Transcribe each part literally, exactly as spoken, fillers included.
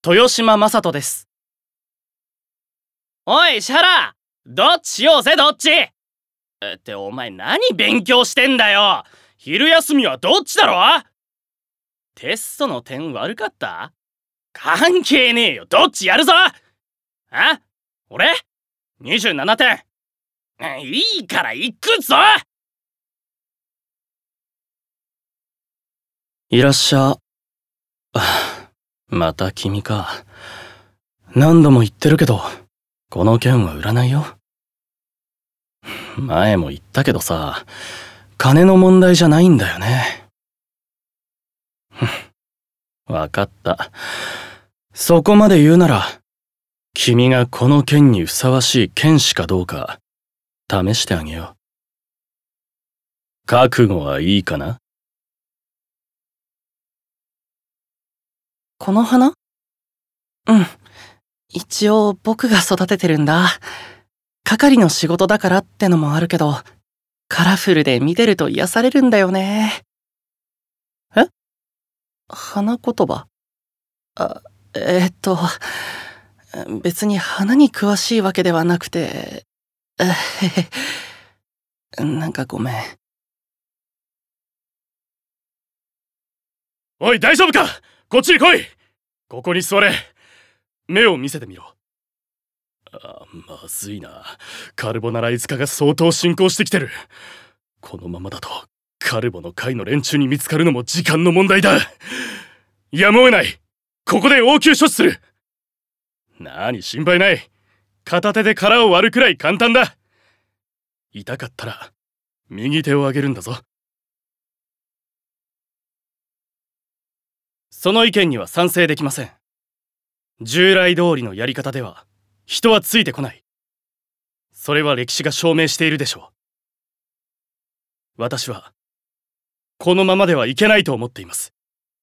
豊島正人です。おい石原、どっちしようぜどっちえってお前何勉強してんだよ。昼休みはどっちだろ。テストの点悪かった？関係ねえよ、どっちやるぞ。あ、俺にじゅうななてん。いいから行くぞ。いらっしゃ。また君か。何度も言ってるけどこの件は売らないよ。前も言ったけどさ、金の問題じゃないんだよね。わかった。そこまで言うなら君がこの件にふさわしい剣士かどうか試してあげよう。覚悟はいいかな？ この花？うん。一応僕が育ててるんだ。係の仕事だからってのもあるけど、カラフルで見てると癒されるんだよね。え？花言葉？あ、えー、っと、別に花に詳しいわけではなくて、なんかごめん。 おい大丈夫か？こっちに来い。ここに座れ。目を見せてみろ。あ、まずいな。カルボナライズ化が相当進行してきてる。このままだとカルボの会の連中に見つかるのも時間の問題だ。やむを得ない。ここで応急処置する。なに心配ない。片手で殻を割るくらい簡単だ。痛かったら右手を上げるんだぞ。その意見には賛成できません。従来通りのやり方では人はついてこない。それは歴史が証明しているでしょう。私はこのままではいけないと思っています。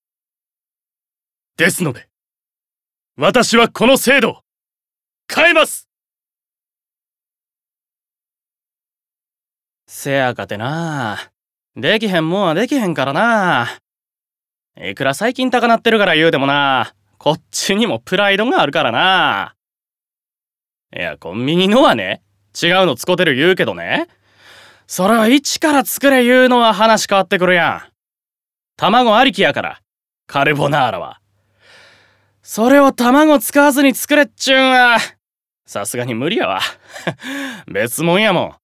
ですので私はこの制度を変えます。せやかてな、できへんもんはできへんからな。いくら最近高なってるから言うてもな、こっちにもプライドがあるからな。いや、コンビニのはね、違うの使てる言うけどね、それは一から作れ言うのは話変わってくるやん。卵ありきやから、カルボナーラは。それを卵使わずに作れっちゅうんは、さすがに無理やわ。別もんやもん。